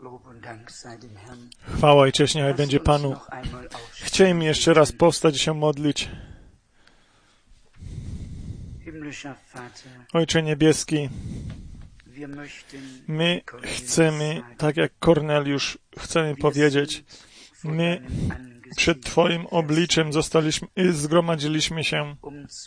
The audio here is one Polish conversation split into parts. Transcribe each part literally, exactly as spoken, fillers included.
Chwała i cześć niechaj będzie Panu. Chcielibyśmy jeszcze raz powstać i się modlić. Ojcze Niebieski, my chcemy, tak jak Korneliusz, chcemy powiedzieć, my przed Twoim obliczem zostaliśmy, zgromadziliśmy się,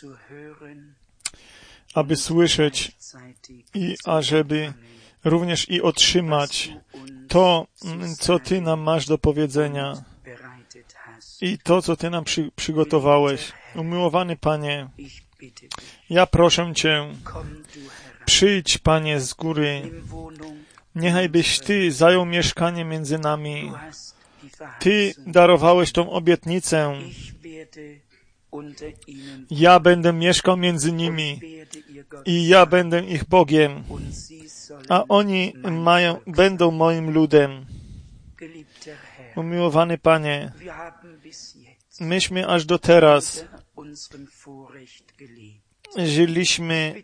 aby słyszeć i ażeby również i otrzymać to, co Ty nam masz do powiedzenia i to, co Ty nam przy, przygotowałeś. Umiłowany Panie, ja proszę Cię, przyjdź, Panie, z góry. Niechaj byś Ty zajął mieszkanie między nami. Ty darowałeś tą obietnicę. Ja będę mieszkał między nimi i ja będę ich Bogiem, a oni mają, będą moim ludem. Umiłowany Panie, myśmy aż do teraz żyliśmy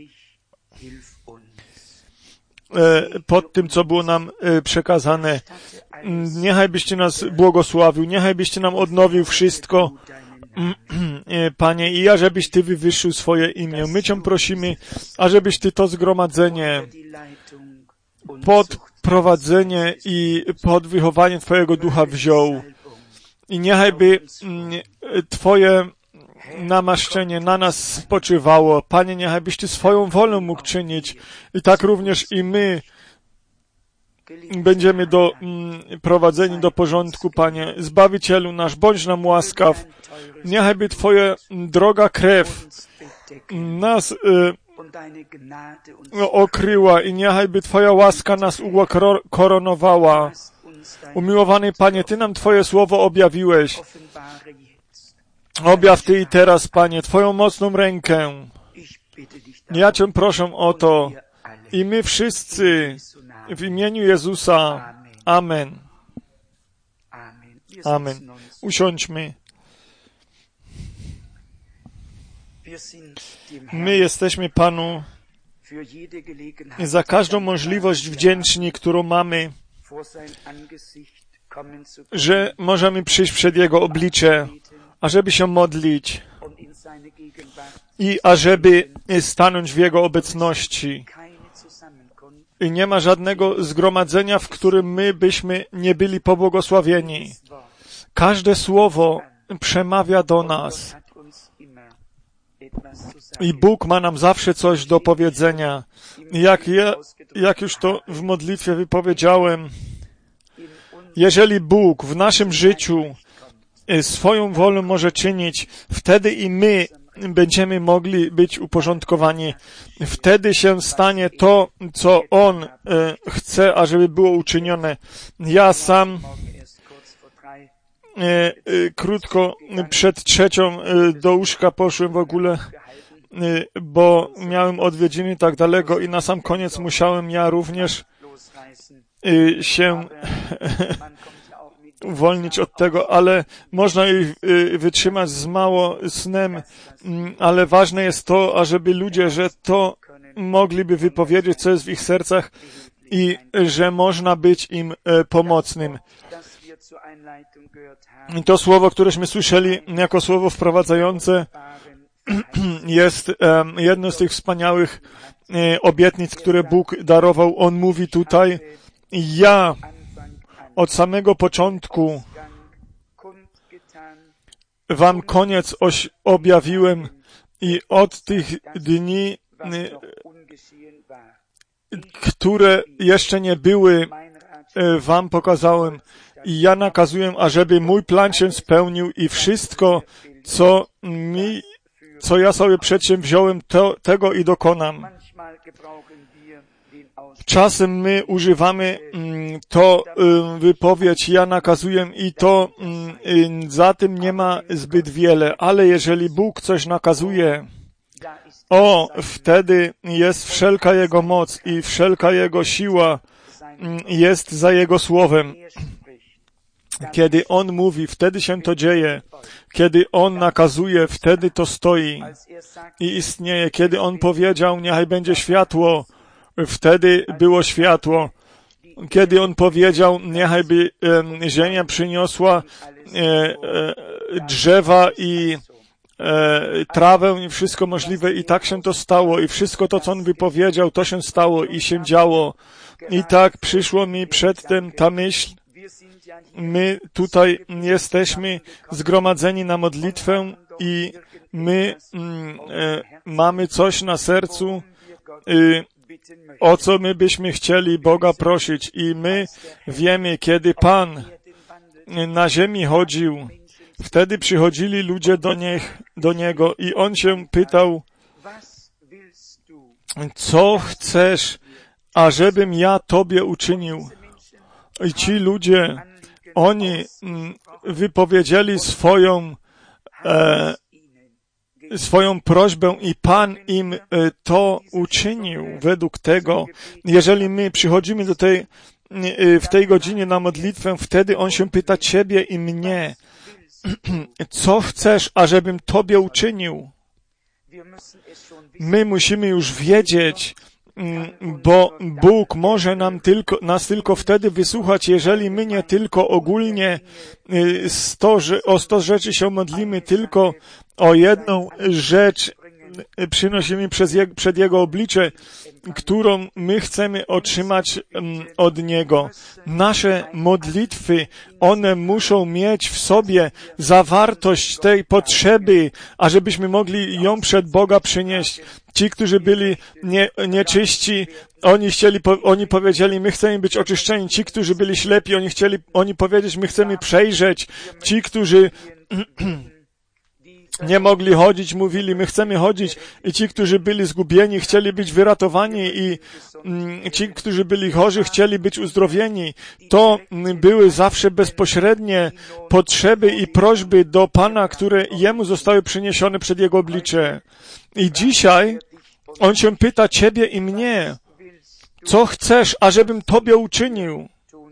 pod tym, co było nam przekazane. Niechaj byście nas błogosławił, niechaj byście nam odnowił wszystko, Panie, i ażebyś Ty wywyższył swoje imię. My Cię prosimy, ażebyś Ty to zgromadzenie pod prowadzenie i pod wychowanie Twojego Ducha wziął. I niechaj by Twoje namaszczenie na nas spoczywało. Panie, niechaj byś Ty swoją wolę mógł czynić. I tak również i my będziemy do, mm, prowadzeni do porządku, Panie. Zbawicielu nasz, bądź nam łaskaw. Niechaj by Twoja droga krew nas y, okryła i niechaj by Twoja łaska nas ukoronowała. Umiłowany Panie, Ty nam Twoje słowo objawiłeś. Objaw Ty i teraz, Panie, Twoją mocną rękę. Ja Cię proszę o to i my wszyscy w imieniu Jezusa. Amen. Amen. Usiądźmy. My jesteśmy Panu za każdą możliwość wdzięczni, którą mamy, że możemy przyjść przed Jego oblicze, ażeby się modlić i ażeby stanąć w Jego obecności. I nie ma żadnego zgromadzenia, w którym my byśmy nie byli pobłogosławieni. Każde słowo przemawia do nas. I Bóg ma nam zawsze coś do powiedzenia. Jak, ja, jak już to w modlitwie wypowiedziałem, jeżeli Bóg w naszym życiu swoją wolę może czynić, wtedy i my będziemy mogli być uporządkowani. Wtedy się stanie to, co On e, chce, ażeby było uczynione. Ja sam e, e, krótko przed trzecią e, do łóżka poszłem w ogóle, e, bo miałem odwiedziny tak daleko i na sam koniec musiałem ja również e, się uwolnić od tego, ale można ich wytrzymać z mało snem, ale ważne jest to, ażeby ludzie, że to mogliby wypowiedzieć, co jest w ich sercach i że można być im pomocnym. I to słowo, któreśmy słyszeli jako słowo wprowadzające, jest jedno z tych wspaniałych obietnic, które Bóg darował. On mówi tutaj, ja od samego początku wam koniec oś objawiłem i od tych dni, które jeszcze nie były, wam pokazałem. I ja nakazuję, ażeby mój plan się spełnił i wszystko, co mi, co ja sobie przedsięwziąłem, to, tego i dokonam. Czasem my używamy mm, to y, wypowiedź, ja nakazuję i to y, za tym nie ma zbyt wiele, ale jeżeli Bóg coś nakazuje, o, wtedy jest wszelka Jego moc i wszelka Jego siła y, jest za Jego słowem. Kiedy On mówi, wtedy się to dzieje. Kiedy On nakazuje, wtedy to stoi i istnieje. Kiedy On powiedział, niechaj będzie światło, wtedy było światło. kiedy On powiedział, niechaj by e, ziemia przyniosła e, e, drzewa i e, trawę i wszystko możliwe i tak się to stało i wszystko to, co On wypowiedział, to się stało i się działo. I tak przyszło mi przedtem ta myśl, my tutaj jesteśmy zgromadzeni na modlitwę i my mm, e, mamy coś na sercu, y, o co my byśmy chcieli Boga prosić. I my wiemy, kiedy Pan na ziemi chodził, wtedy przychodzili ludzie do, niech, do Niego i On się pytał, co chcesz, ażebym ja Tobie uczynił? I ci ludzie, oni mm, wypowiedzieli swoją e, swoją prośbę i Pan im to uczynił według tego. Jeżeli my przychodzimy do tej, w tej godzinie na modlitwę, wtedy On się pyta Ciebie i mnie, co chcesz, ażebym Tobie uczynił? My musimy już wiedzieć, bo Bóg może nam tylko, nas tylko wtedy wysłuchać, jeżeli my nie tylko ogólnie sto, o sto rzeczy się modlimy, tylko o jedną rzecz przynosimy przez je, przed Jego oblicze, którą my chcemy otrzymać od Niego. Nasze modlitwy, one muszą mieć w sobie zawartość tej potrzeby, ażebyśmy mogli ją przed Boga przynieść. Ci, którzy byli nie, nieczyści, oni chcieli, oni powiedzieli, my chcemy być oczyszczeni. Ci, którzy byli ślepi, oni chcieli, oni powiedzieć, my chcemy przejrzeć. Ci, którzy nie mogli chodzić, mówili, my chcemy chodzić. I ci, którzy byli zgubieni, chcieli być wyratowani i mm, ci, którzy byli chorzy, chcieli być uzdrowieni. To były zawsze bezpośrednie potrzeby i prośby do Pana, które Jemu zostały przyniesione przed Jego oblicze. I dzisiaj On się pyta Ciebie i mnie, co chcesz, ażebym Tobie uczynił?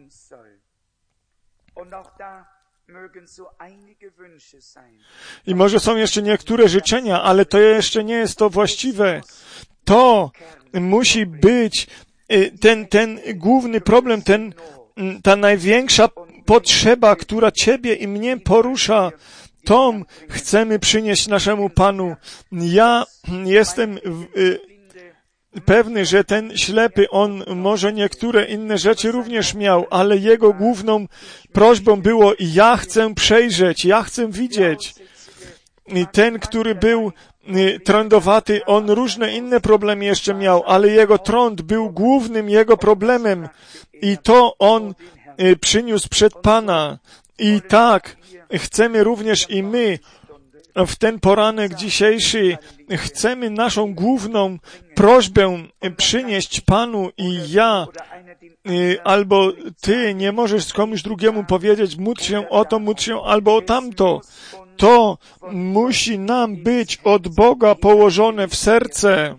I może są jeszcze niektóre życzenia, ale to jeszcze nie jest to właściwe. To musi być ten, ten główny problem, ten, ta największa potrzeba, która Ciebie i mnie porusza. Tą chcemy przynieść naszemu Panu. Ja jestem pewny, że ten ślepy, on może niektóre inne rzeczy również miał, ale jego główną prośbą było, ja chcę przejrzeć, ja chcę widzieć. I ten, który był trądowaty, on różne inne problemy jeszcze miał, ale jego trąd był głównym jego problemem i to on przyniósł przed Pana. I tak chcemy również i my w ten poranek dzisiejszy chcemy naszą główną prośbę przynieść Panu i ja, albo Ty nie możesz komuś drugiemu powiedzieć, módl się o to, módl się albo o tamto. To musi nam być od Boga położone w serce.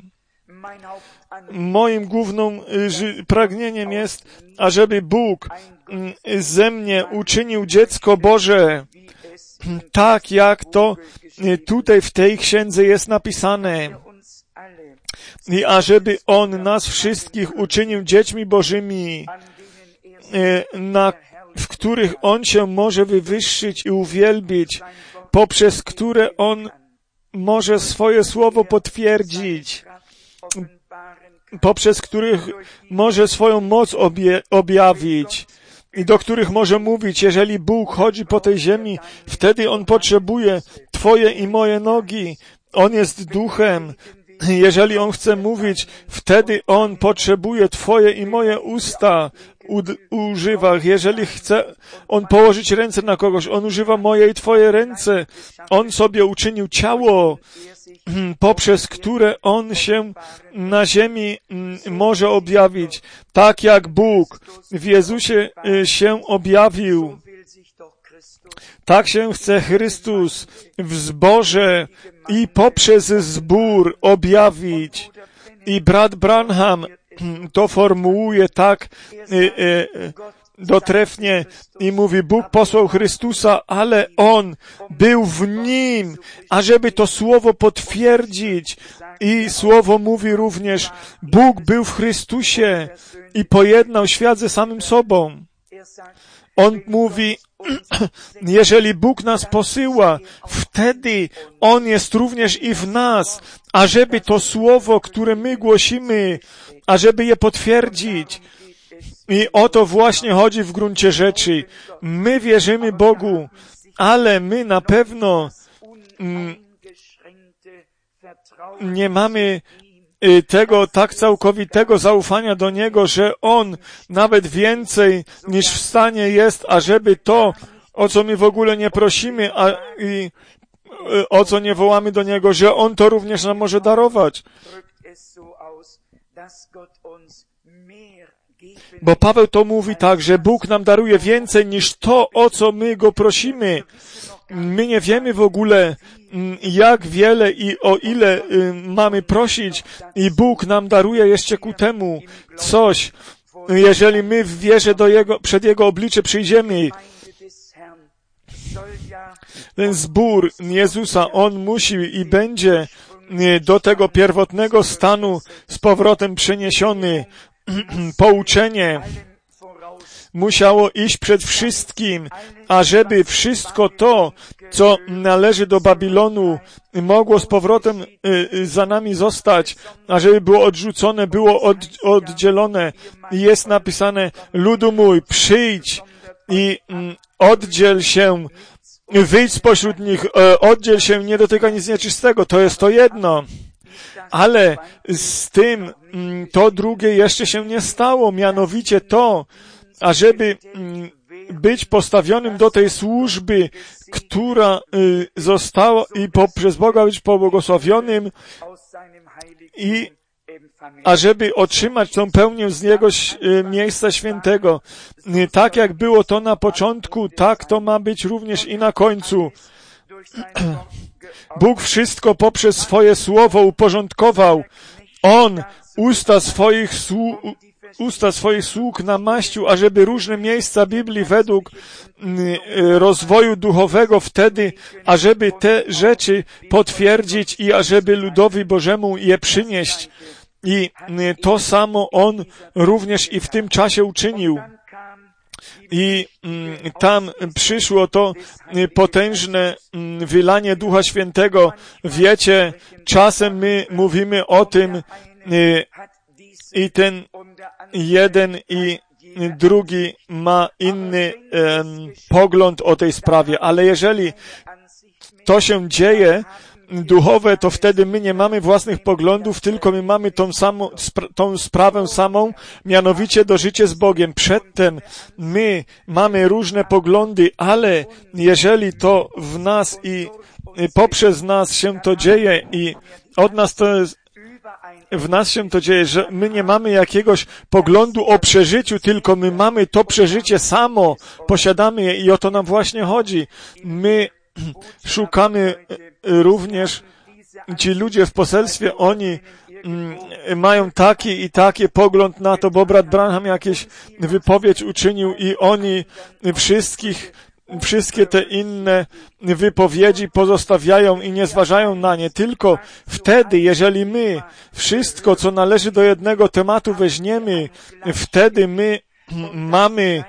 Moim głównym pragnieniem jest, ażeby Bóg ze mnie uczynił dziecko Boże, tak jak to tutaj w tej księdze jest napisane. I ażeby On nas wszystkich uczynił dziećmi Bożymi, na, w których On się może wywyższyć i uwielbić, poprzez które On może swoje słowo potwierdzić, poprzez których może swoją moc obie, objawić i do których może mówić, jeżeli Bóg chodzi po tej ziemi, wtedy On potrzebuje Twoje i moje nogi. On jest duchem. Jeżeli On chce mówić, wtedy On potrzebuje Twoje i moje usta. Używa, jeżeli chce On położyć ręce na kogoś, On używa moje i Twoje ręce. On sobie uczynił ciało, poprzez które On się na ziemi może objawić. Tak jak Bóg w Jezusie się objawił, tak się chce Chrystus w zborze i poprzez zbór objawić. I brat Branham to formułuje tak y, y, dotrefnie i mówi, Bóg posłał Chrystusa, ale On był w Nim, ażeby to słowo potwierdzić, I Słowo mówi również, Bóg był w Chrystusie i pojednał świat ze samym sobą. On mówi, jeżeli Bóg nas posyła, wtedy On jest również i w nas, ażeby to Słowo, które my głosimy, ażeby je potwierdzić. I o to właśnie chodzi w gruncie rzeczy. My wierzymy Bogu, ale my na pewno mm, nie mamy tego tak całkowitego zaufania do Niego, że On nawet więcej niż w stanie jest, ażeby to, o co my w ogóle nie prosimy, a i o co nie wołamy do Niego, że On to również nam może darować. Bo Paweł to mówi tak, że Bóg nam daruje więcej niż to, o co my Go prosimy. My nie wiemy w ogóle, jak wiele i o ile mamy prosić i Bóg nam daruje jeszcze ku temu coś, jeżeli my w wierze do Jego, przed Jego oblicze przyjdziemy. Ten zbór Jezusa, On musi i będzie do tego pierwotnego stanu z powrotem przeniesiony. Pouczenie musiało iść przed wszystkim, ażeby wszystko to, co należy do Babilonu, mogło z powrotem za nami zostać, ażeby było odrzucone, było od, oddzielone. Jest napisane, ludu mój, przyjdź i oddziel się, wyjdź spośród nich, oddziel się, nie dotyka nic nieczystego. To jest to jedno. Ale z tym to drugie jeszcze się nie stało, mianowicie to, ażeby być postawionym do tej służby, która została i poprzez Boga być pobłogosławionym i ażeby otrzymać tą pełnię z Jego miejsca świętego. Tak jak było to na początku, tak to ma być również i na końcu. Bóg wszystko poprzez swoje słowo uporządkował. On usta swoich, słu, usta swoich sług namaścił, ażeby różne miejsca Biblii według rozwoju duchowego wtedy, ażeby te rzeczy potwierdzić i ażeby ludowi Bożemu je przynieść. I to samo On również i w tym czasie uczynił. I tam przyszło to potężne wylanie Ducha Świętego. Wiecie, czasem my mówimy o tym i ten jeden i drugi ma inny um, pogląd o tej sprawie, ale jeżeli to się dzieje duchowe, to wtedy my nie mamy własnych poglądów, tylko my mamy tą samą, spra- tą sprawę samą, mianowicie do życia z Bogiem. Przedtem my mamy różne poglądy, ale jeżeli to w nas i poprzez nas się to dzieje i od nas to jest, w nas się to dzieje, że my nie mamy jakiegoś poglądu o przeżyciu, tylko my mamy to przeżycie samo, posiadamy je i o to nam właśnie chodzi. My szukamy również, ci ludzie w poselstwie, oni mm, mają taki i taki pogląd na to, bo brat Branham jakieś wypowiedź uczynił i oni wszystkich, wszystkie te inne wypowiedzi pozostawiają i nie zważają na nie. Tylko wtedy, jeżeli my wszystko, co należy do jednego tematu weźmiemy, wtedy my mamy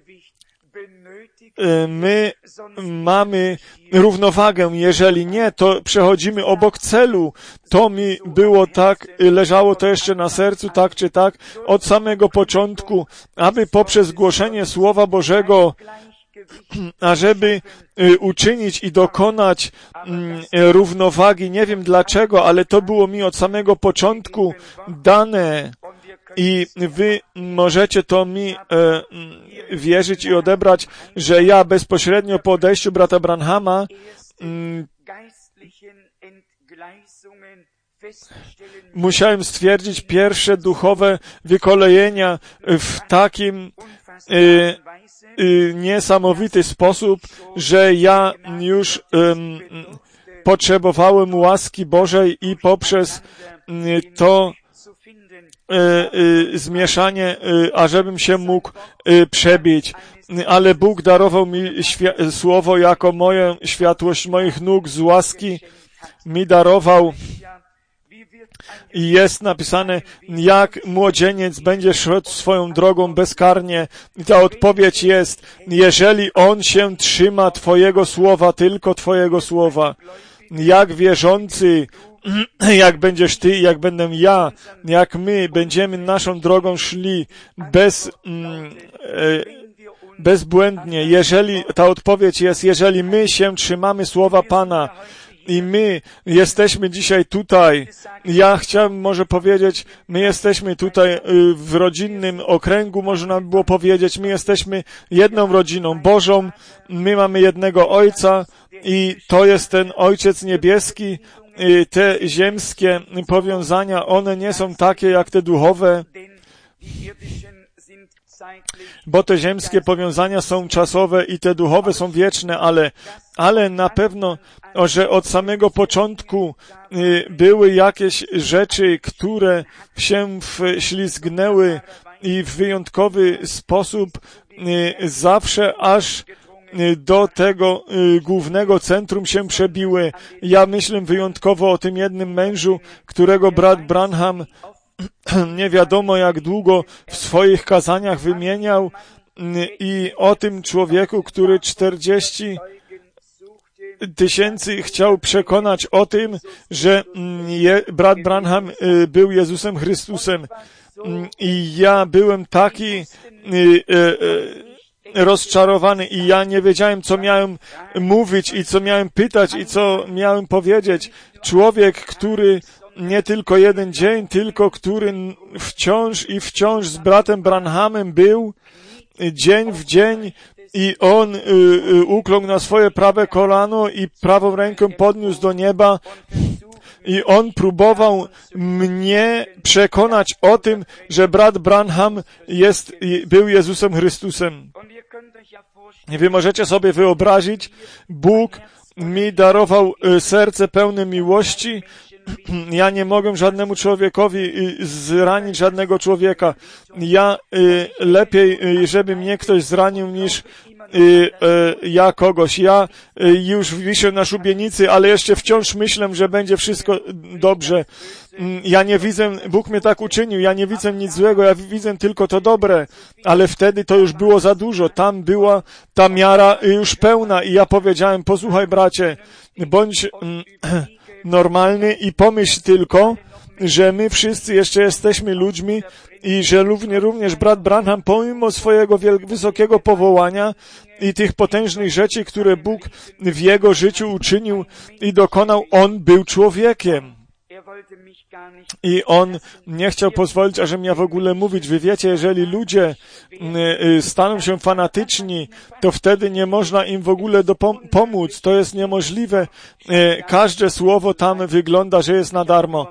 my mamy równowagę. Jeżeli nie, to przechodzimy obok celu. To mi było tak, leżało to jeszcze na sercu, tak czy tak, od samego początku, aby poprzez głoszenie Słowa Bożego, ażeby uczynić i dokonać równowagi. Nie wiem dlaczego, ale to było mi od samego początku dane. I wy możecie to mi e, wierzyć i odebrać, że ja bezpośrednio po odejściu brata Branhama m, musiałem stwierdzić pierwsze duchowe wykolejenia w takim e, e, niesamowity sposób, że ja już e, potrzebowałem łaski Bożej i poprzez e, to E, e, zmieszanie, e, ażebym się mógł e, przebić. Ale Bóg darował mi świ- słowo jako moją światłość moich nóg z łaski. Mi darował I jest napisane, jak młodzieniec będzie szedł swoją drogą bezkarnie. I ta odpowiedź jest, jeżeli on się trzyma Twojego słowa, tylko Twojego słowa. Jak wierzący, jak będziesz Ty, jak będę ja, jak my będziemy naszą drogą szli bez, mm, e, bezbłędnie, jeżeli ta odpowiedź jest, jeżeli my się trzymamy słowa Pana i my jesteśmy dzisiaj tutaj, ja chciałem może powiedzieć, my jesteśmy tutaj w rodzinnym okręgu, można by było powiedzieć, my jesteśmy jedną rodziną Bożą, my mamy jednego Ojca i to jest ten Ojciec Niebieski. Te ziemskie powiązania, one nie są takie jak te duchowe, bo te ziemskie powiązania są czasowe i te duchowe są wieczne, ale, ale na pewno, że od samego początku y, były jakieś rzeczy, które się wślizgnęły i w wyjątkowy sposób y, zawsze aż do tego y, głównego centrum się przebiły. Ja myślę wyjątkowo o tym jednym mężu, którego brat Branham nie wiadomo jak długo w swoich kazaniach wymieniał i o tym człowieku, który czterdzieści tysięcy chciał przekonać o tym, że je, brat Branham był Jezusem Chrystusem. I ja byłem taki rozczarowany i ja nie wiedziałem, co miałem mówić i co miałem pytać i co miałem powiedzieć. Człowiek, który nie tylko jeden dzień, tylko który wciąż i wciąż z bratem Branhamem był, dzień w dzień, i on y, y, ukląkł na swoje prawe kolano i prawą rękę podniósł do nieba i on próbował mnie przekonać o tym, że brat Branham jest, był Jezusem Chrystusem. I wy możecie sobie wyobrazić, Bóg mi darował serce pełne miłości. Ja nie mogę żadnemu człowiekowi zranić żadnego człowieka. Ja y, lepiej, y, żeby mnie ktoś zranił, niż y, y, ja kogoś. Ja y, już wiszę na szubienicy, ale jeszcze wciąż myślę, że będzie wszystko dobrze. Ja nie widzę, Bóg mnie tak uczynił, ja nie widzę nic złego, ja widzę tylko to dobre, ale wtedy to już było za dużo. Tam była ta miara już pełna i ja powiedziałem, posłuchaj bracie, bądź mm, normalny i pomyśl tylko, że my wszyscy jeszcze jesteśmy ludźmi i że również, również brat Branham, pomimo swojego wysokiego powołania i tych potężnych rzeczy, które Bóg w jego życiu uczynił i dokonał, on był człowiekiem. I on nie chciał pozwolić, ażem ja w ogóle mówić. Wy wiecie, jeżeli ludzie staną się fanatyczni, to wtedy nie można im w ogóle dopom- pomóc. To jest niemożliwe. Każde słowo tam wygląda, że jest na darmo.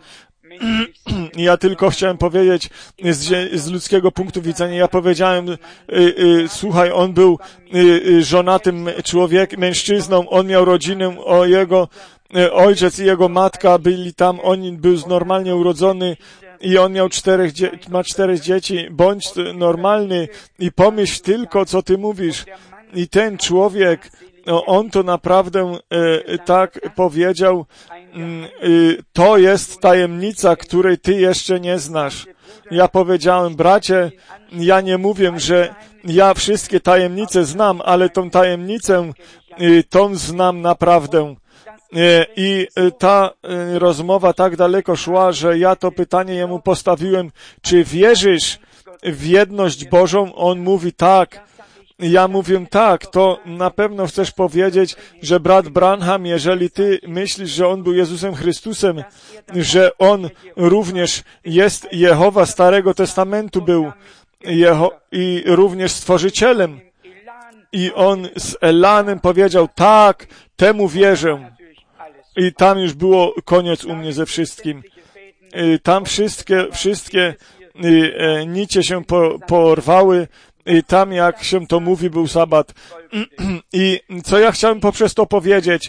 Ja tylko chciałem powiedzieć z, z ludzkiego punktu widzenia, ja powiedziałem, y, y, słuchaj, on był y, y, żonatym człowiekiem, mężczyzną, on miał rodzinę, o jego y, ojciec i jego matka byli tam, on był normalnie urodzony i on miał czterech, dzie- ma czterech dzieci. Bądź normalny i pomyśl tylko, co ty mówisz. I ten człowiek, no, on to naprawdę e, tak powiedział, e, to jest tajemnica, której ty jeszcze nie znasz. Ja powiedziałem, bracie, ja nie mówię, że ja wszystkie tajemnice znam, ale tą tajemnicę, e, tą znam naprawdę. E, I ta e, rozmowa tak daleko szła, że ja to pytanie jemu postawiłem, czy wierzysz w jedność Bożą? On mówi tak. Ja mówię tak, to na pewno chcesz powiedzieć, że brat Branham, jeżeli ty myślisz, że on był Jezusem Chrystusem, że on również jest Jehowa Starego Testamentu był Jeho- i również Stworzycielem. I on z elanem powiedział, tak, temu wierzę. I tam już było koniec u mnie ze wszystkim. I tam wszystkie, wszystkie nicie się po, porwały. I tam, jak się to mówi, był sabat. I co ja chciałem poprzez to powiedzieć,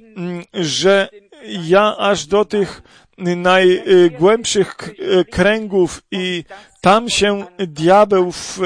że ja aż do tych najgłębszych kręgów i tam się diabeł w,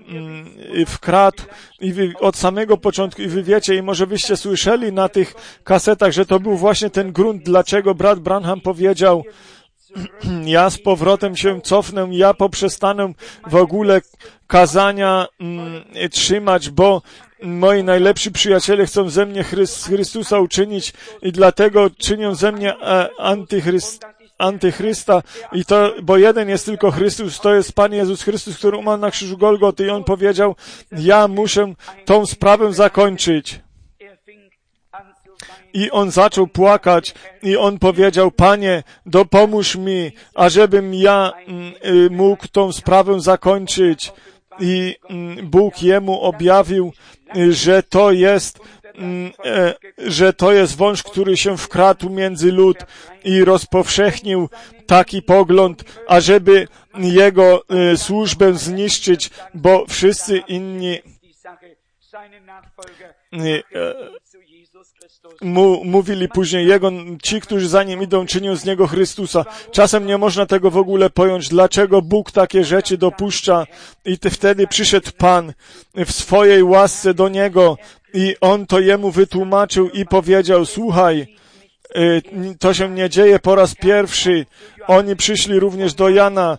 wkradł i wy, od samego początku, i wy wiecie, i może byście słyszeli na tych kasetach, że to był właśnie ten grunt, dlaczego brat Branham powiedział, ja z powrotem się cofnę, ja poprzestanę w ogóle kazania mm, trzymać, bo moi najlepsi przyjaciele chcą ze mnie Chryst, Chrystusa uczynić i dlatego czynią ze mnie e, antychryst, antychrysta i to, bo jeden jest tylko Chrystus, to jest Pan Jezus Chrystus, który umarł na krzyżu Golgoty i On powiedział, ja muszę tą sprawę zakończyć. I on zaczął płakać i on powiedział, Panie, dopomóż mi, ażebym ja y, mógł tą sprawę zakończyć. I y, Bóg jemu objawił, y, że to jest, y, y, że to jest wąż, który się wkradł między lud i rozpowszechnił taki pogląd, ażeby jego y, służbę zniszczyć, bo wszyscy inni y, y, Mu, mówili później jego, ci, którzy za nim idą, czynią z niego Chrystusa. Czasem nie można tego w ogóle pojąć, dlaczego Bóg takie rzeczy dopuszcza. I te, wtedy przyszedł Pan w swojej łasce do niego i on to jemu wytłumaczył i powiedział, słuchaj, to się nie dzieje po raz pierwszy. Oni przyszli również do Jana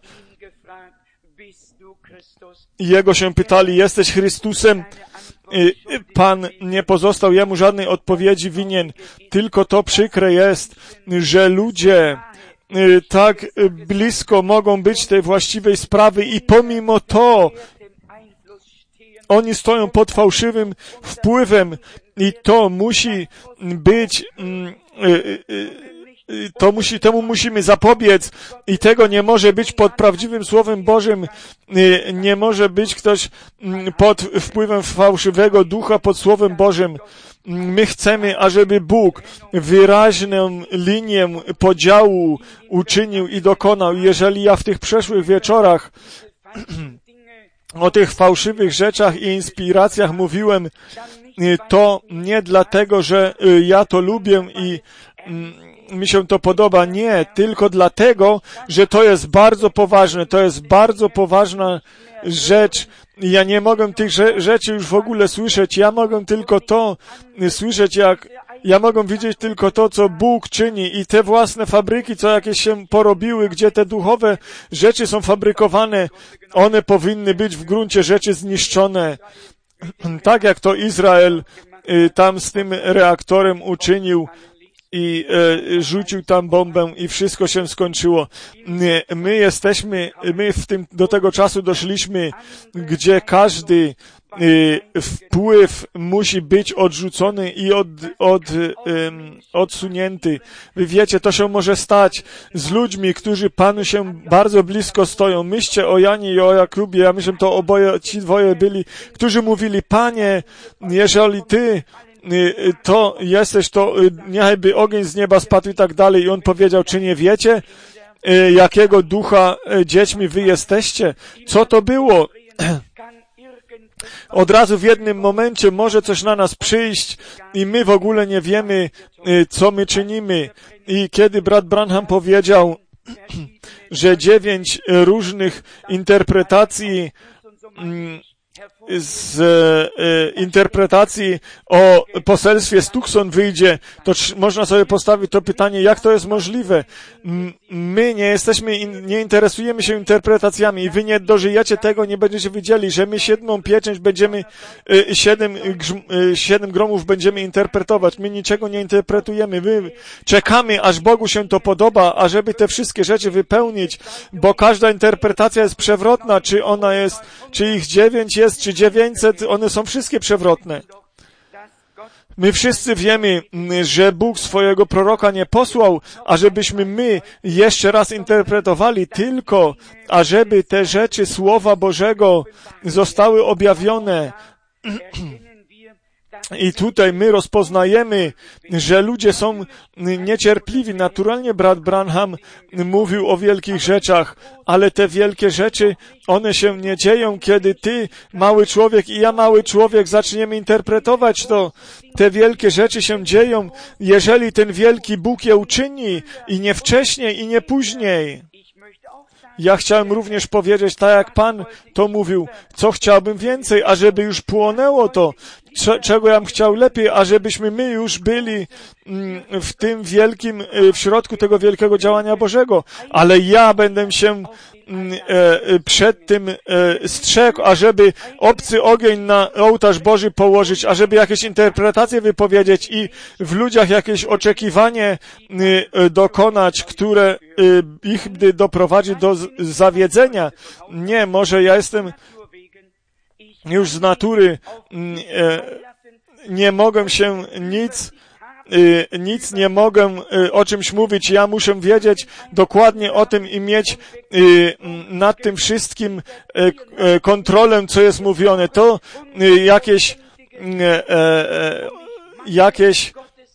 i jego się pytali, jesteś Chrystusem? Pan nie pozostał jemu żadnej odpowiedzi winien, tylko to przykre jest, że ludzie tak blisko mogą być tej właściwej sprawy i pomimo to oni stoją pod fałszywym wpływem i to musi być To musi, temu musimy zapobiec i tego nie może być pod prawdziwym Słowem Bożym. Nie może być ktoś pod wpływem fałszywego ducha pod Słowem Bożym. My chcemy, ażeby Bóg wyraźną linię podziału uczynił i dokonał. Jeżeli ja w tych przeszłych wieczorach o tych fałszywych rzeczach i inspiracjach mówiłem, to nie dlatego, że ja to lubię i mi się to podoba. Nie, tylko dlatego, że to jest bardzo poważne. To jest bardzo poważna rzecz. Ja nie mogę tych rzeczy już w ogóle słyszeć. Ja mogę tylko to słyszeć, jak ja mogę widzieć tylko to, co Bóg czyni i te własne fabryki, co jakieś się porobiły, gdzie te duchowe rzeczy są fabrykowane, one powinny być w gruncie rzeczy zniszczone. Tak jak to Izrael tam z tym reaktorem uczynił, i e, rzucił tam bombę i wszystko się skończyło. My jesteśmy, my w tym, do tego czasu doszliśmy, gdzie każdy e, wpływ musi być odrzucony i od, od, e, odsunięty. Wy wiecie, to się może stać z ludźmi, którzy Panu się bardzo blisko stoją. Myślcie o Janie i o Jakubie, ja myślę, to oboje, ci dwoje byli, którzy mówili, Panie, jeżeli Ty to jesteś, to niechby ogień z nieba spadł i tak dalej. I on powiedział, czy nie wiecie, jakiego ducha dziećmi wy jesteście? Co to było? Od razu w jednym momencie może coś na nas przyjść i my w ogóle nie wiemy, co my czynimy. I kiedy brat Branham powiedział, że dziewięć różnych interpretacji z e, interpretacji o poselstwie z Tucson wyjdzie, to czy, można sobie postawić to pytanie, jak to jest możliwe. M, my nie jesteśmy, in, nie interesujemy się interpretacjami i wy nie dożyjecie tego, nie będziecie wiedzieli, że my siódmą pieczęć będziemy, e, siedem, grzm, e, siedem gromów będziemy interpretować. My niczego nie interpretujemy. My czekamy, aż Bogu się to podoba, ażeby te wszystkie rzeczy wypełnić, bo każda interpretacja jest przewrotna, czy ona jest, czy ich dziewięć jest, czy dziewięćset, one są wszystkie przewrotne. My wszyscy wiemy, że Bóg swojego proroka nie posłał, ażebyśmy my jeszcze raz interpretowali, tylko ażeby te rzeczy Słowa Bożego zostały objawione. I tutaj my rozpoznajemy, że ludzie są niecierpliwi. Naturalnie brat Branham mówił o wielkich rzeczach, ale te wielkie rzeczy, one się nie dzieją, kiedy ty, mały człowiek i ja, mały człowiek, zaczniemy interpretować to. Te wielkie rzeczy się dzieją, jeżeli ten wielki Bóg je uczyni i nie wcześniej i nie później. ja chciałem również powiedzieć, tak jak Pan to mówił, co chciałbym więcej, ażeby już płonęło to, czego ja bym chciał lepiej, ażebyśmy my już byli w tym wielkim, w środku tego wielkiego działania Bożego. Ale ja będę się przed tym strzegł, ażeby obcy ogień na ołtarz Boży położyć, ażeby jakieś interpretacje wypowiedzieć i w ludziach jakieś oczekiwanie dokonać, które ich doprowadzi do zawiedzenia. Nie, może ja jestem już z natury, nie mogę się nic nic nie mogę o czymś mówić. Ja muszę wiedzieć dokładnie o tym i mieć nad tym wszystkim kontrolę, co jest mówione. To jakieś jakieś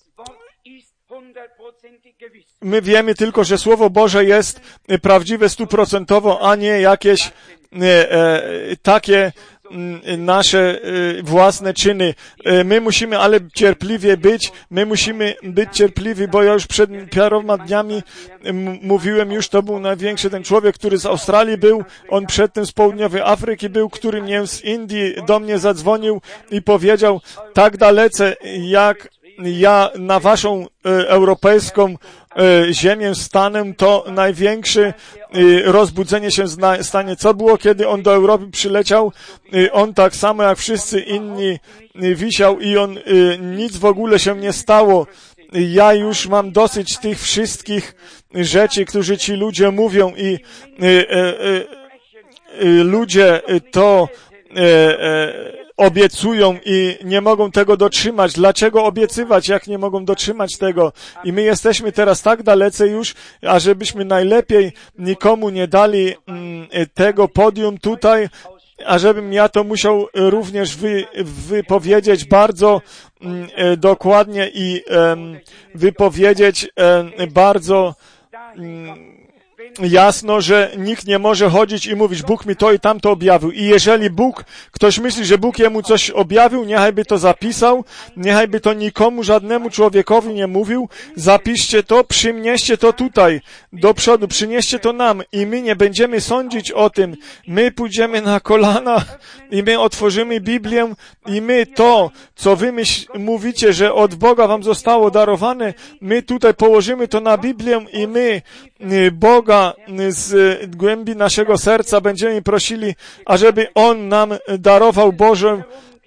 my wiemy tylko, że Słowo Boże jest prawdziwe stuprocentowo, a nie jakieś takie nasze własne czyny. My musimy ale cierpliwie być, my musimy być cierpliwi, bo ja już przed paroma dniami mówiłem już, to był największy ten człowiek, który z Australii był, on przedtem z południowej Afryki był, który mnie z Indii do mnie zadzwonił i powiedział, tak dalece jak ja na waszą e, europejską e, ziemię stanę, to największe e, rozbudzenie się zna, stanie. Co było, kiedy on do Europy przyleciał? E, on tak samo jak wszyscy inni e, wisiał i on e, nic w ogóle się nie stało. Ja już mam dosyć tych wszystkich rzeczy, które ci ludzie mówią i e, e, e, ludzie to e, e, obiecują i nie mogą tego dotrzymać. Dlaczego obiecywać, jak nie mogą dotrzymać tego? I my jesteśmy teraz tak dalece już, ażebyśmy najlepiej nikomu nie dali mm, tego podium tutaj, ażebym ja to musiał również wy, wypowiedzieć bardzo mm, dokładnie i um, wypowiedzieć um, bardzo um, jasno, że nikt nie może chodzić i mówić, Bóg mi to i tamto objawił. I jeżeli Bóg, ktoś myśli, że Bóg jemu coś objawił, niechaj by to zapisał, niechaj by to nikomu, żadnemu człowiekowi nie mówił, zapiszcie to, przynieście to tutaj, do przodu, przynieście to nam i my nie będziemy sądzić o tym. My pójdziemy na kolana i my otworzymy Biblię i my to, co wy myśl, mówicie, że od Boga wam zostało darowane, my tutaj położymy to na Biblię i my Boga z głębi naszego serca będziemy prosili, ażeby On nam darował Bożą,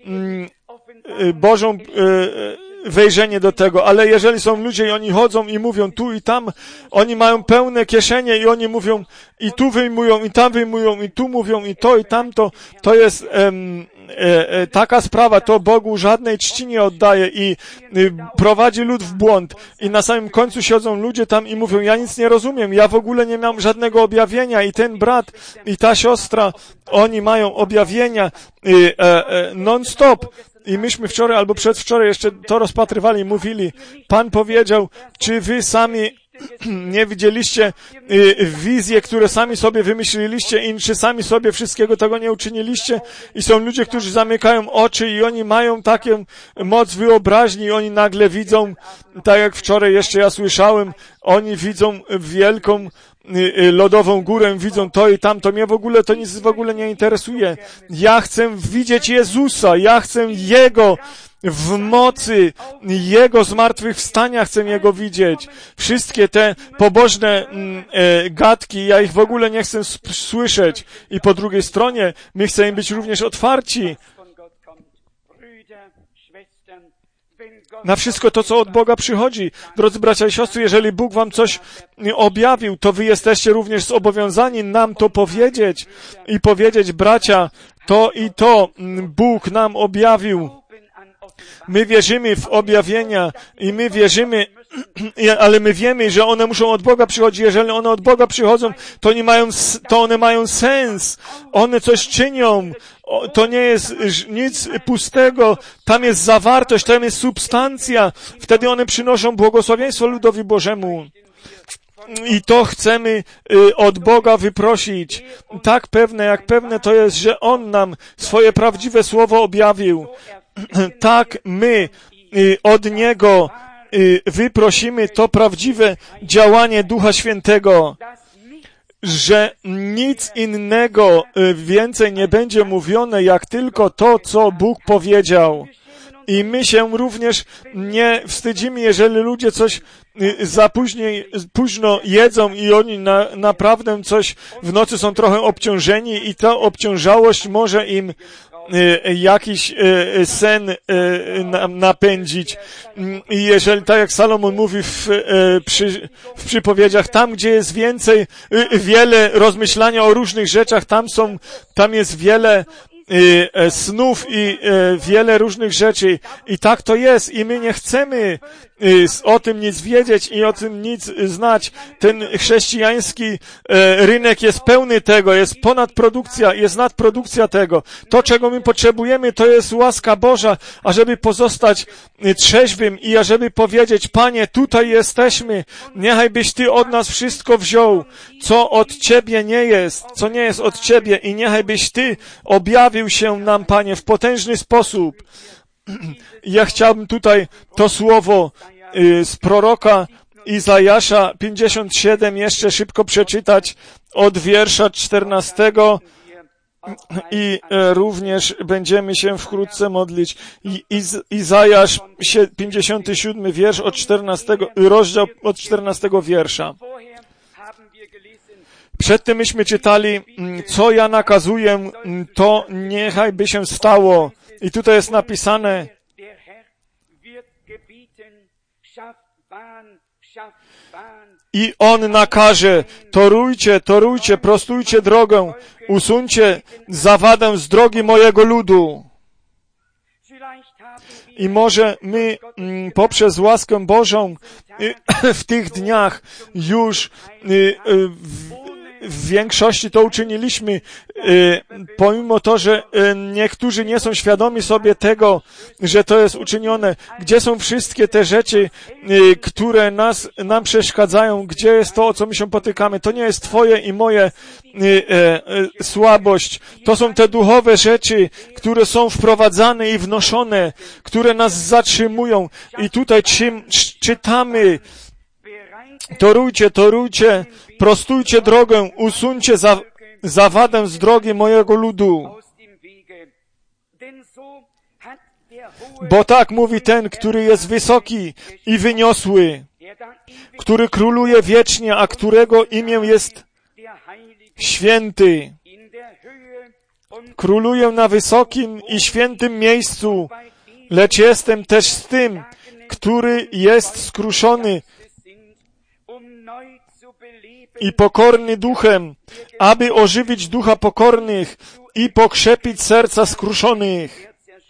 Bożą wejrzenie do tego. Ale jeżeli są ludzie i oni chodzą i mówią tu i tam, oni mają pełne kieszenie i oni mówią i tu wyjmują, i tam wyjmują, i tu mówią, i to, i tamto, to jest em, e, e, taka sprawa, to Bogu żadnej czci nie oddaje i y, prowadzi lud w błąd. I na samym końcu siedzą ludzie tam i mówią, ja nic nie rozumiem, ja w ogóle nie mam żadnego objawienia i ten brat, i ta siostra, oni mają objawienia y, e, e, non-stop. I myśmy wczoraj albo przedwczoraj jeszcze to rozpatrywali i mówili, Pan powiedział, czy wy sami nie widzieliście y, wizje, które sami sobie wymyśliliście i czy sami sobie wszystkiego tego nie uczyniliście? I są ludzie, którzy zamykają oczy i oni mają taką moc wyobraźni i oni nagle widzą, tak jak wczoraj jeszcze ja słyszałem, oni widzą wielką lodową górę, widzą to i tamto. Mnie w ogóle to nic w ogóle nie interesuje. Ja chcę widzieć Jezusa, ja chcę Jego w mocy, Jego zmartwychwstania chcę Jego widzieć. Wszystkie te pobożne mm, e, gadki, ja ich w ogóle nie chcę sp- słyszeć. I po drugiej stronie, my chcemy być również otwarci na wszystko to, co od Boga przychodzi. Drodzy bracia i siostry, jeżeli Bóg wam coś objawił, to wy jesteście również zobowiązani nam to powiedzieć i powiedzieć, bracia, to i to Bóg nam objawił. My wierzymy w objawienia i my wierzymy, ale my wiemy, że one muszą od Boga przychodzić. Jeżeli one od Boga przychodzą, to, nie mają, to one mają sens. One coś czynią. To nie jest nic pustego. Tam jest zawartość, tam jest substancja. Wtedy one przynoszą błogosławieństwo ludowi Bożemu. I to chcemy od Boga wyprosić. Tak pewne, jak pewne to jest, że On nam swoje prawdziwe słowo objawił. Tak my od Niego wyprosimy to prawdziwe działanie Ducha Świętego. że nic innego więcej nie będzie mówione, jak tylko to, co Bóg powiedział. I my się również nie wstydzimy, jeżeli ludzie coś za później, późno jedzą i oni na, naprawdę coś w nocy są trochę obciążeni i ta obciążałość może im jakiś sen napędzić. I jeżeli, tak jak Salomon mówi w, przy, w przypowiedziach, tam, gdzie jest więcej, wiele rozmyślania o różnych rzeczach, tam są, tam jest wiele snów i wiele różnych rzeczy. I tak to jest. I my nie chcemy o tym nic wiedzieć i o tym nic znać. Ten chrześcijański rynek jest pełny tego, jest ponadprodukcja, jest nadprodukcja tego. To, czego my potrzebujemy, to jest łaska Boża, ażeby pozostać trzeźwym i ażeby powiedzieć, Panie, tutaj jesteśmy, niechaj byś Ty od nas wszystko wziął, co od Ciebie nie jest, co nie jest od Ciebie i niechaj byś Ty objawił się nam, Panie, w potężny sposób. Ja chciałbym tutaj to słowo y, z proroka Izajasza pięćdziesiąt siedem jeszcze szybko przeczytać od wiersza czternastego i y, również będziemy się wkrótce modlić. I, Iz, Izajasz pięćdziesiąty siódmy wiersz od czternastego, rozdział od czternastego wiersza. Przedtem myśmy czytali, co ja nakazuję, to niechaj by się stało. I tutaj jest napisane, i On nakaże, torujcie, torujcie, prostujcie drogę, usuńcie zawadę z drogi mojego ludu. I może my poprzez łaskę Bożą w tych dniach już w, w większości to uczyniliśmy, pomimo to, że niektórzy nie są świadomi sobie tego, że to jest uczynione. Gdzie są wszystkie te rzeczy, które nas, nam przeszkadzają? Gdzie jest to, o co my się potykamy? To nie jest Twoje i moje słabość. To są te duchowe rzeczy, które są wprowadzane i wnoszone, które nas zatrzymują. I tutaj czym, czytamy, torujcie, torujcie, prostujcie drogę, usuńcie za, zawadę z drogi mojego ludu. Bo tak mówi ten, który jest wysoki i wyniosły, który króluje wiecznie, a którego imię jest święty. Króluję na wysokim i świętym miejscu, lecz jestem też z tym, który jest skruszony i pokorny duchem, aby ożywić ducha pokornych i pokrzepić serca skruszonych.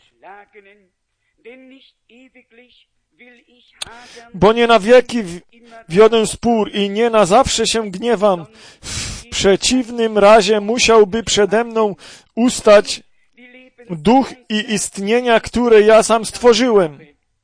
Bo nie na wieki wiodę spór i nie na zawsze się gniewam. W przeciwnym razie musiałby przede mną ustać duch i istnienia, które ja sam stworzyłem.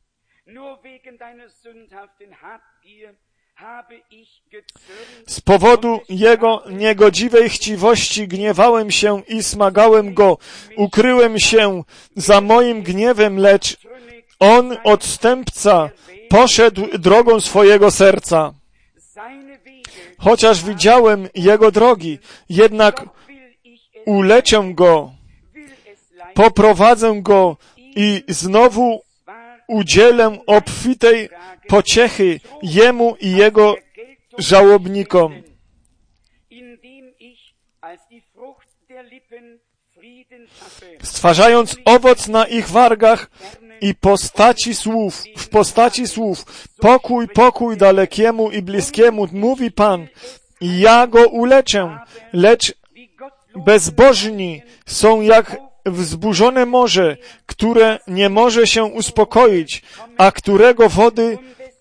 Z powodu jego niegodziwej chciwości gniewałem się i smagałem go. Ukryłem się za moim gniewem, lecz on, odstępca, poszedł drogą swojego serca. Chociaż widziałem jego drogi, jednak uleczę go, poprowadzę go i znowu udzielę obfitej pociechy jemu i jego żałobnikom. Stwarzając owoc na ich wargach i postaci słów, w postaci słów, pokój, pokój dalekiemu i bliskiemu, mówi Pan, ja go uleczę, lecz bezbożni są jak wzburzone morze, które nie może się uspokoić, a którego wody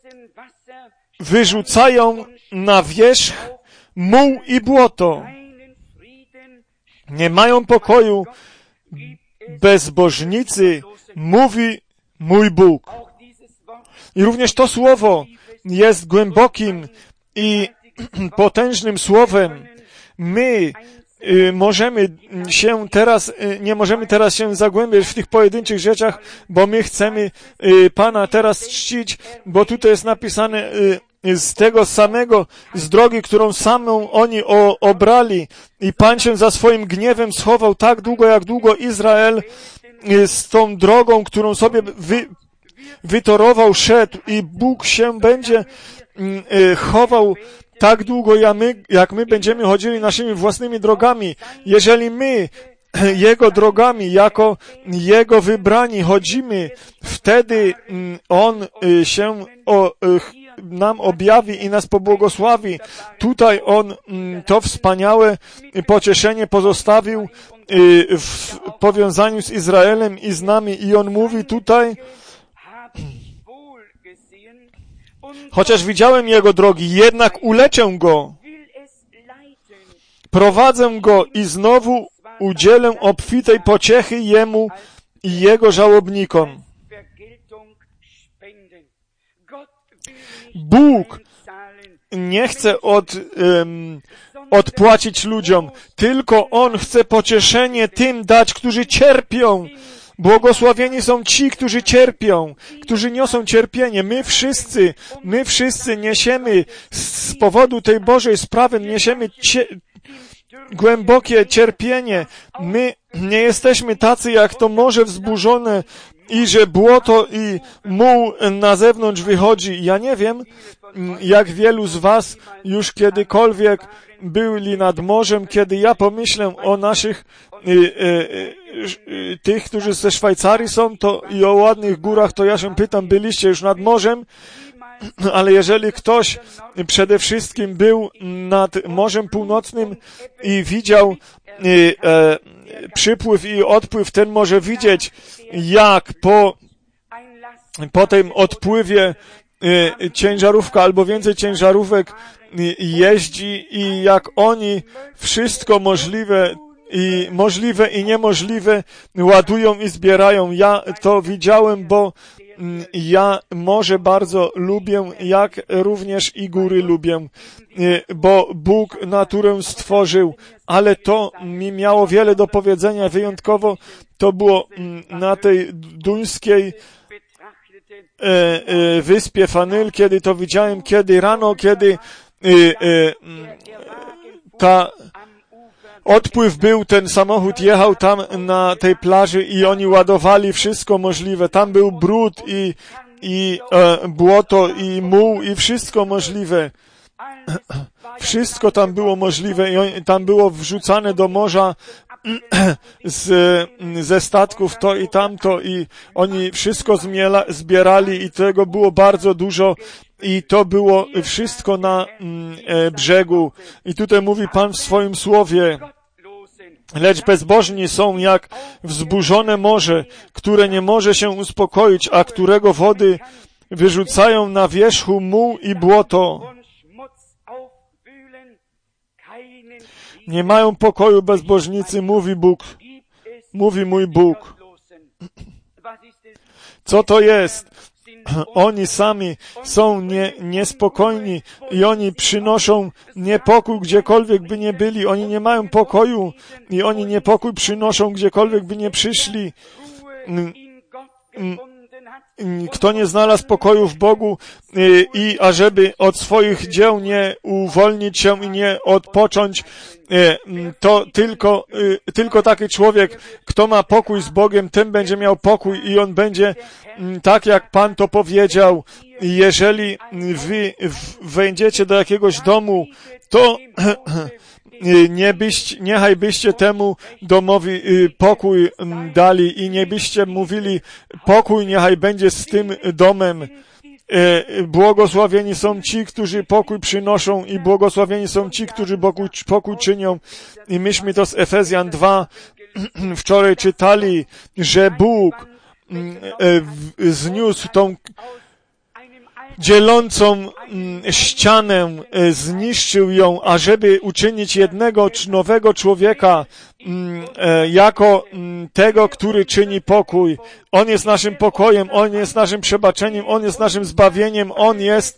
wyrzucają na wierzch muł i błoto. Nie mają pokoju bezbożnicy, mówi mój Bóg. I również to słowo jest głębokim i potężnym słowem. My y, możemy się teraz, y, nie możemy teraz się zagłębiać w tych pojedynczych rzeczach, bo my chcemy y, Pana teraz czcić, bo tutaj jest napisane, y, z tego samego, z drogi, którą samą oni o, obrali. I Pan się za swoim gniewem schował tak długo, jak długo Izrael z tą drogą, którą sobie wy, wytorował, szedł. I Bóg się będzie y, chował tak długo, jak my, jak my będziemy chodzili naszymi własnymi drogami. Jeżeli my Jego drogami, jako Jego wybrani chodzimy, wtedy On się o, nam objawi i nas pobłogosławi. Tutaj On to wspaniałe pocieszenie pozostawił w powiązaniu z Izraelem i z nami. I On mówi tutaj, chociaż widziałem Jego drogi, jednak uleczę Go, prowadzę Go i znowu udzielę obfitej pociechy Jemu i Jego żałobnikom. Bóg nie chce od, um, odpłacić ludziom, tylko On chce pocieszenie tym dać, którzy cierpią. Błogosławieni są ci, którzy cierpią, którzy niosą cierpienie. My wszyscy, my wszyscy niesiemy z powodu tej Bożej sprawy, niesiemy cie, głębokie cierpienie. My nie jesteśmy tacy, jak to morze wzburzone i że błoto i muł na zewnątrz wychodzi. Ja nie wiem, jak wielu z was już kiedykolwiek byli nad morzem, kiedy ja pomyślę o naszych y, y, y, tych, którzy ze Szwajcarii są, to i o ładnych górach, to ja się pytam, byliście już nad morzem? Ale jeżeli ktoś przede wszystkim był nad Morzem Północnym i widział y, e, przypływ i odpływ, ten może widzieć, jak po, po tym odpływie y, ciężarówka albo więcej ciężarówek y, jeździ i jak oni wszystko możliwe i możliwe i niemożliwe ładują i zbierają. Ja to widziałem, bo ja morze bardzo lubię, jak również i góry lubię, bo Bóg naturę stworzył, ale to mi miało wiele do powiedzenia. Wyjątkowo to było na tej duńskiej wyspie Fanyl, kiedy to widziałem, kiedy rano, kiedy ta odpływ był, ten samochód jechał tam na tej plaży i oni ładowali wszystko możliwe. Tam był brud i, i e, błoto i muł i wszystko możliwe. Wszystko tam było możliwe i on, tam było wrzucane do morza z, ze statków to i tamto i oni wszystko zmiela, zbierali i tego było bardzo dużo. I to było wszystko na mm, e, brzegu. I tutaj mówi Pan w swoim słowie, lecz bezbożni są jak wzburzone morze, które nie może się uspokoić, a którego wody wyrzucają na wierzchu muł i błoto. Nie mają pokoju bezbożnicy, mówi Bóg, mówi mój Bóg. Co to jest? Oni sami są nie, niespokojni i oni przynoszą niepokój gdziekolwiek by nie byli. Oni nie mają pokoju i oni niepokój przynoszą gdziekolwiek by nie przyszli. Kto nie znalazł pokoju w Bogu i, i ażeby od swoich dzieł nie uwolnić się i nie odpocząć, to tylko, tylko taki człowiek, kto ma pokój z Bogiem, ten będzie miał pokój i on będzie tak, jak Pan to powiedział. Jeżeli wy wejdziecie do jakiegoś domu, to nie byście, niechaj byście temu domowi pokój dali i nie byście mówili pokój niechaj będzie z tym domem. Błogosławieni są ci, którzy pokój przynoszą i błogosławieni są ci, którzy pokój, pokój czynią. I myśmy to z Efezjan dwa wczoraj czytali, że Bóg zniósł tą dzielącą ścianę, zniszczył ją, ażeby uczynić jednego nowego człowieka jako tego, który czyni pokój. On jest naszym pokojem, On jest naszym przebaczeniem, On jest naszym zbawieniem, On jest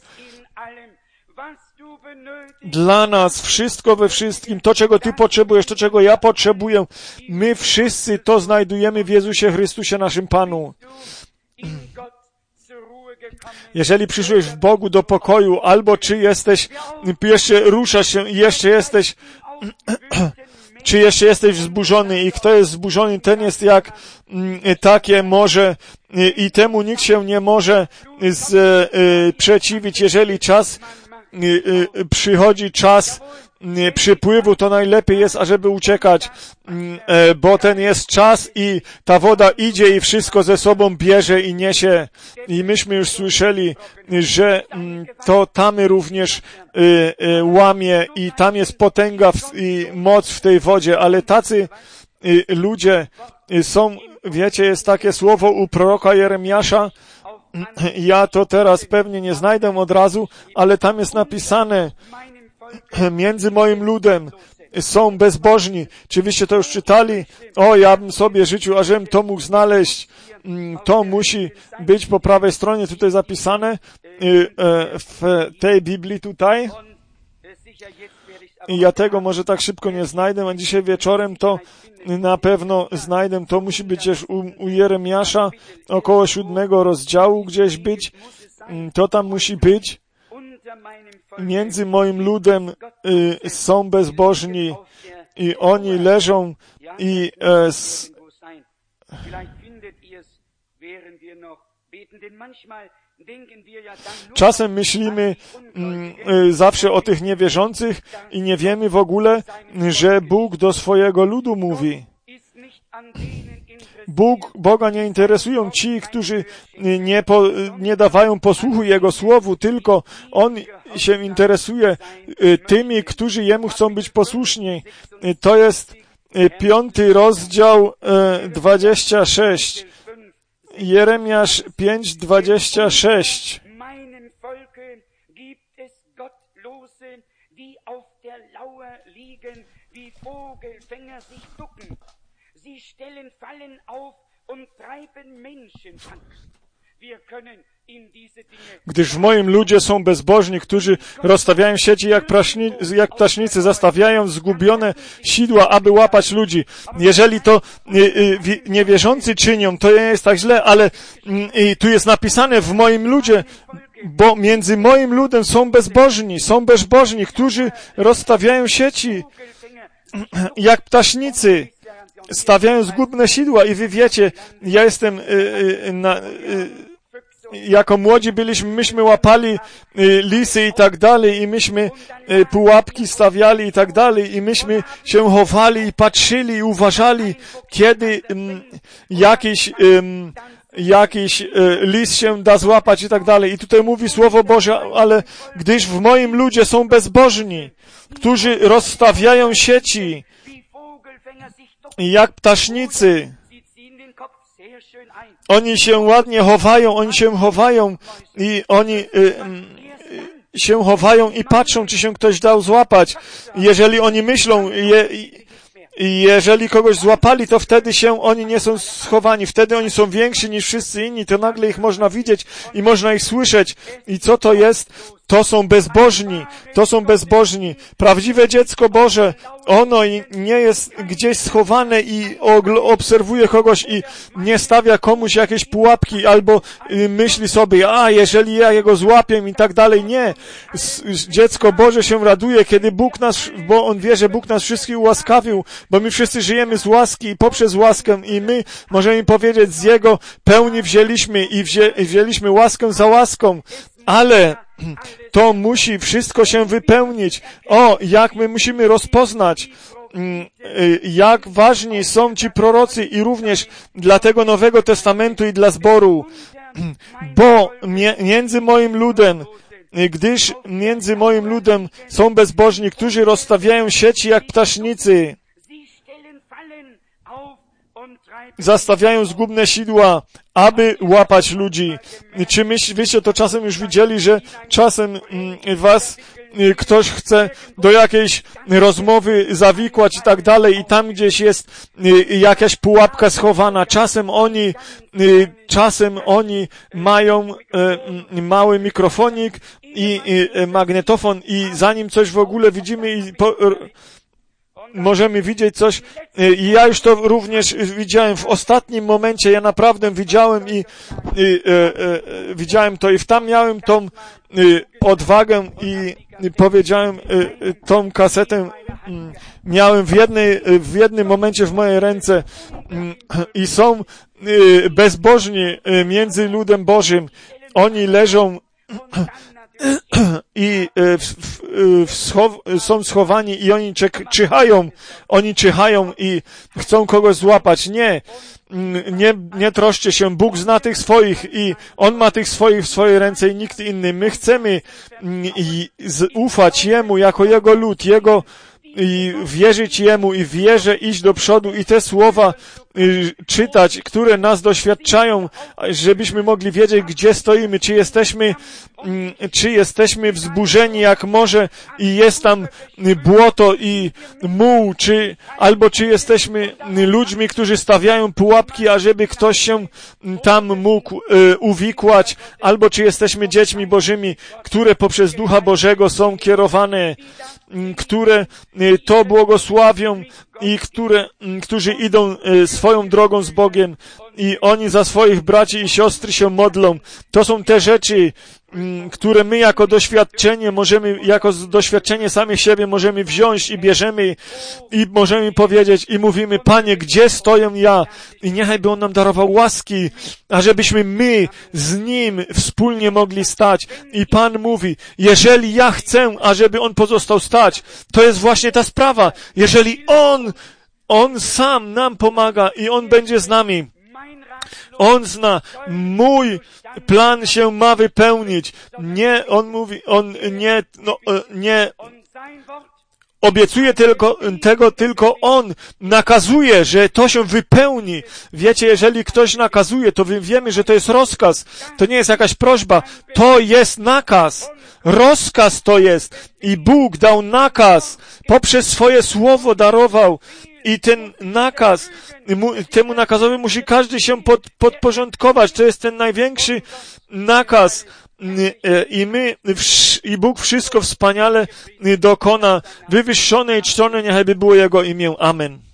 dla nas wszystko we wszystkim. To, czego Ty potrzebujesz, to, czego ja potrzebuję, my wszyscy to znajdujemy w Jezusie Chrystusie, naszym Panu. Jeżeli przyszłeś w Bogu do pokoju, albo czy jesteś, jeszcze ruszasz się i jeszcze jesteś, czy jeszcze jesteś wzburzony i kto jest wzburzony, ten jest jak takie morze i temu nikt się nie może sprzeciwić. Jeżeli czas przychodzi czas przypływu, to najlepiej jest, ażeby uciekać, bo ten jest czas i ta woda idzie i wszystko ze sobą bierze i niesie. I myśmy już słyszeli, że to tamy również łamie i tam jest potęga i moc w tej wodzie, ale tacy ludzie są, wiecie, jest takie słowo u proroka Jeremiasza, ja to teraz pewnie nie znajdę od razu, ale tam jest napisane, między moim ludem są bezbożni. Czy wyście to już czytali? O, ja bym sobie życzył, ażebym to mógł znaleźć. To musi być po prawej stronie tutaj zapisane w tej Biblii tutaj. I ja tego może tak szybko nie znajdę, a dzisiaj wieczorem to na pewno znajdę. To musi być też u, u Jeremiasza około siódmego rozdziału gdzieś być. To tam musi być. Między moim ludem y, są bezbożni i oni leżą i e, s... czasem myślimy mm, y, zawsze o tych niewierzących i nie wiemy w ogóle, że Bóg do swojego ludu mówi. Bóg, Boga nie interesują ci, którzy nie, po, nie dawają posłuchu Jego Słowu, tylko On się interesuje tymi, którzy Jemu chcą być posłuszni. To jest piąty rozdział dwadzieścia sześć. Jeremiasz pięć, dwadzieścia sześć. Sie stellen Fallen auf und treiben Menschen an. Wir können in diese Dinge... Gdyż w moim ludzie są bezbożni, którzy rozstawiają sieci jak, praśni, jak ptasznicy, zastawiają zgubione sidła, aby łapać ludzi. Jeżeli to y, y, niewierzący czynią, to nie jest tak źle, ale y, tu jest napisane w moim ludzie, bo między moim ludem są bezbożni, są bezbożni, którzy rozstawiają sieci jak ptasznicy. Stawiają zgubne sidła i wy wiecie, ja jestem, y, y, na, y, jako młodzi byliśmy, myśmy łapali y, lisy i tak dalej i myśmy y, pułapki stawiali i tak dalej i myśmy się chowali i patrzyli i uważali, kiedy y, jakiś, y, jakiś y, lis się da złapać i tak dalej. I tutaj mówi Słowo Boże, ale gdyż w moim ludzie są bezbożni, którzy rozstawiają sieci, jak ptasznicy. Oni się ładnie chowają, oni się chowają i oni y, y, się chowają i patrzą, czy się ktoś dał złapać. Jeżeli oni myślą, je, jeżeli kogoś złapali, to wtedy się oni nie są schowani. Wtedy oni są więksi niż wszyscy inni. To nagle ich można widzieć i można ich słyszeć. I co to jest? To są bezbożni, to są bezbożni. Prawdziwe dziecko Boże, ono nie jest gdzieś schowane i obserwuje kogoś i nie stawia komuś jakieś pułapki albo myśli sobie, a jeżeli ja jego złapię i tak dalej. Nie. Dziecko Boże się raduje, kiedy Bóg nas, bo on wie, że Bóg nas wszystkich ułaskawił, bo my wszyscy żyjemy z łaski i poprzez łaskę i my możemy powiedzieć, z Jego pełni wzięliśmy i wzię, wzięliśmy łaskę za łaską, ale to musi wszystko się wypełnić. O, jak my musimy rozpoznać, jak ważni są ci prorocy i również dla tego Nowego Testamentu i dla zboru, bo między moim ludem, gdyż między moim ludem są bezbożni, którzy rozstawiają sieci jak ptasznicy, zastawiają zgubne sidła, aby łapać ludzi. Czy myś, wyście to czasem już widzieli, że czasem mm, was y, ktoś chce do jakiejś rozmowy zawikłać i tak dalej i tam gdzieś jest y, jakaś pułapka schowana. Czasem oni, y, czasem oni mają y, mały mikrofonik i y, magnetofon i zanim coś w ogóle widzimy i po, możemy widzieć coś i ja już to również widziałem w ostatnim momencie, ja naprawdę widziałem i, i e, e, widziałem to i tam miałem tą e, odwagę i, i powiedziałem e, tą kasetę m, miałem w jednej, w jednym momencie w mojej ręce m, i są e, bezbożni e, między ludem Bożym, oni leżą i w, w, w schow, są schowani i oni czek, czyhają, oni czyhają i chcą kogoś złapać. Nie, nie, nie troszcie się, Bóg zna tych swoich i On ma tych swoich w swojej ręce i nikt inny. My chcemy i, z, ufać Jemu jako Jego lud, Jego i wierzyć Jemu i w wierze iść do przodu i te słowa y, czytać, które nas doświadczają, żebyśmy mogli wiedzieć, gdzie stoimy, czy jesteśmy, y, czy jesteśmy wzburzeni jak morze i jest tam y, błoto i muł, czy, albo czy jesteśmy y, ludźmi, którzy stawiają pułapki, ażeby ktoś się y, tam mógł y, uwikłać, albo czy jesteśmy dziećmi Bożymi, które poprzez Ducha Bożego są kierowane, y, które y, to błogosławią i które, którzy idą swoją drogą z Bogiem i oni za swoich braci i siostry się modlą. To są te rzeczy, które my jako doświadczenie możemy, jako doświadczenie sami siebie możemy wziąć i bierzemy i możemy powiedzieć i mówimy, Panie, gdzie stoję ja? I niechaj by On nam darował łaski, ażebyśmy my z Nim wspólnie mogli stać. I Pan mówi, jeżeli ja chcę, ażeby On pozostał stać, to jest właśnie ta sprawa. Jeżeli On, On sam nam pomaga i On będzie z nami. On zna, mój plan się ma wypełnić. Nie, on mówi, on nie, no, nie obiecuje tylko, tego, tylko on nakazuje, że to się wypełni. Wiecie, jeżeli ktoś nakazuje, to wiemy, że to jest rozkaz. To nie jest jakaś prośba. To jest nakaz. Rozkaz to jest. I Bóg dał nakaz. Poprzez swoje słowo darował. I ten nakaz, temu nakazowi musi każdy się pod, podporządkować. To jest ten największy nakaz. I my, i Bóg wszystko wspaniale dokona. Wywyższone i czczone niechaj by było Jego imię. Amen.